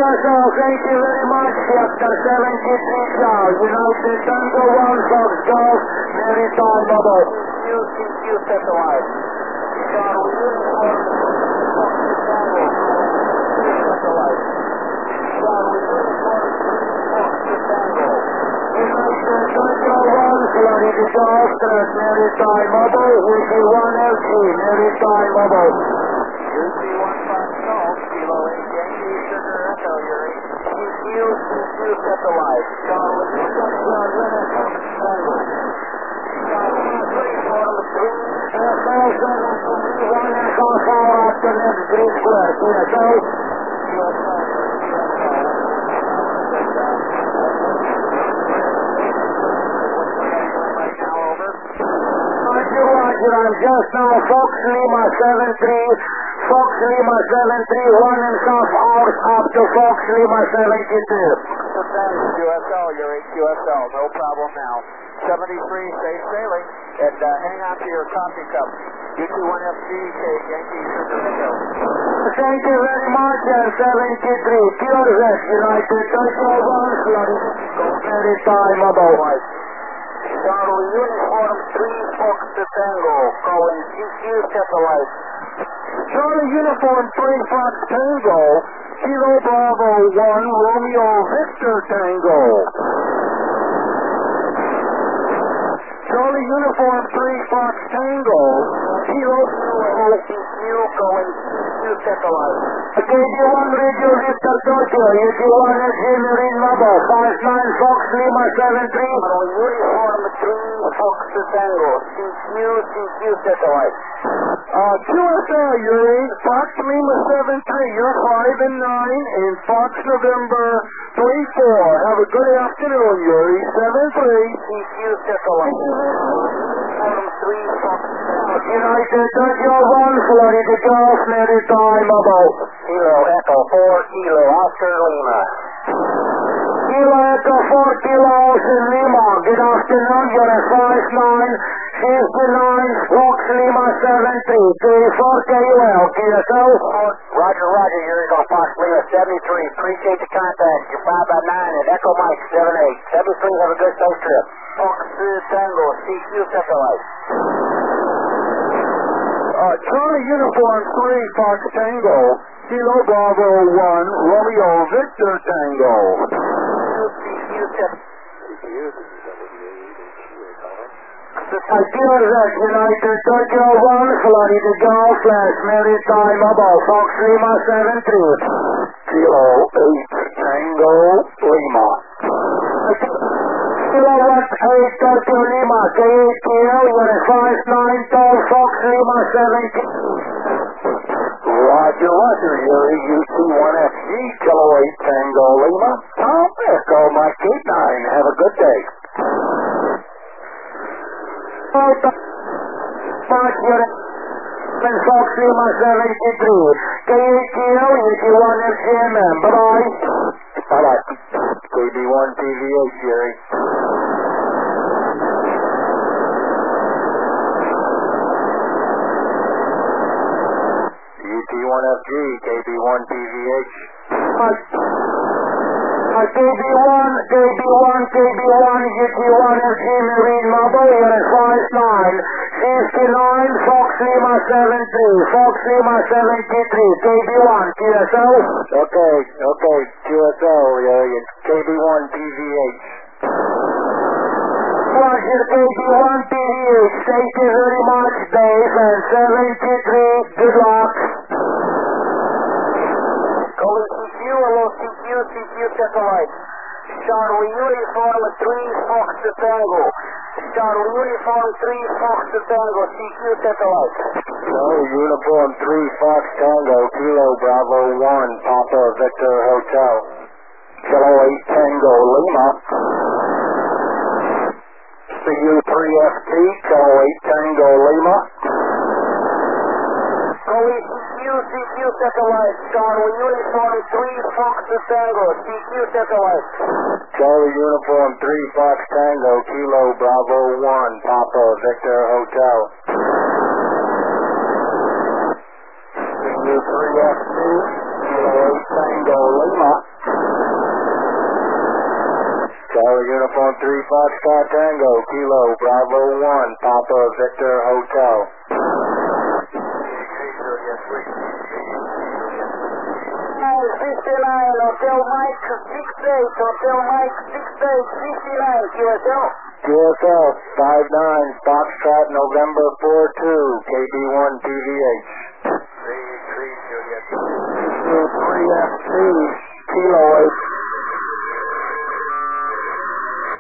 QSL, thank you very much. Sector 73 Charles. United Tango 1 Fox Golf, Maritime Bubble. CQ satellite. Charlie Uniform Fox Tango. Satellite. Charlie Uniform Fox Tango. United Tango 1, Florida Golf, Maritime Bubble, UT1 LG, Maritime Bubble. UT1 Fox Golf, Kilo 8 Yankee Sugar Echo, your CQ satellite. Charlie Uniform Fox Tango. Charlie 3 Form 3. QSL 721 and half hour after next green square. QSL. Roger, I'm just now Fox Lima 73, Fox Lima 73, 1 and half hours up to Fox Lima 72. QSL, you're a QSL, no problem now. 73, safe sailing, and hang on to your coffee cup. UT1FG, Yankee Sugar Echo. Thank you very much, 73, QRZ, United Tango 1, Florida, Maritime Bubble. Charlie Uniform 3 Fox Tango, calling CQ satellite. Charlie Uniform 3 Fox Tango, Kilo Bravo 1, Romeo Victor Tango. Charlie Uniform 3 Fox Tango, Kilo Bravo CQ going CQ satellite. KG1 Radio Victor Tokyo, UT1 SG Marine Mobile, 59 Fox Lima 73. Charlie Uniform 3 Fox Tango, CQ satellite. QSL, you're 8, Fox Lima 73, you're 5 and 9, and Fox November 34. Have a good afternoon, Yuri, 7-3. CQ satellite. Uniform 3 Fox Tango. United Tokyo 1, Florida Golf, Maritime Bubble. Kilo Echo 4 Kilo Oscar Lima. Kilo Echo 4 Kilo Ocean Lima. Good afternoon, you're at 5-9. 59, Fox Lima 73, K4 KUL, QSL. Roger, you're on Fox Lima 73. Appreciate the contact. You're 5 by 9 and Echo Mike 78. 73, have a good safe trip. Fox Tango, CQ satellite. Charlie Uniform 3, Fox Tango, Kilo Bravo 1, Romeo Victor Tango. CQ satellite. QRZ, United Tokyo 1, Florida Golf, Maritime Bubble, Fox Lima 73. Kilo 8, Tango, Lima. Kilo 8, Tokyo Lima, KATL, you're at 5-9, Tall, Fox Lima 70. Roger, Yuri, UT1FG, Kilo 8, Tango, Lima. Tom, Echo, Mike 89, have a good day. Fox Lima 73, KATL, UT1 FCMM, bye-bye. Bye-bye. KB1 PVH, Jerry. UT1FG, KB1 PVH. KB1, UT1 FG Marine Mobile, you're at 5-9. 59, Fox Lima 73, Fox Lima 73, KB1, QSL. Okay, QSL, it's KB1 PVH. Roger, KB1 PVH, thank you very much, Dave, and 73, good luck. Calling CQ, hello CQ satellite. Charlie Uniform 3 Fox Tango. Charlie Uniform 3 Fox Tango, CQ satellite. Charlie Uniform 3 Fox Tango, Kilo Bravo 1, Papa Victor Hotel. Kilo 8 Tango Lima. CU3FT, Kilo 8 Tango Lima. Calling CQ satellite. Charlie Uniform 3 Fox Tango, CQ satellite. Charlie Uniform 3 Fox Tango, Kilo Bravo 1, Papa Victor Hotel. CU3FT, Kilo 8 Tango Lima. Tower Uniform 3 Foxtrot Tango, Kilo, Bravo 1, Papa Victor Hotel. 59, Hotel Mike 68, Hotel Mike 68, 59, QSL. QSL 59 Foxtrot November 42, KB1 PVH. 3 Juliet. 3FT, Kilo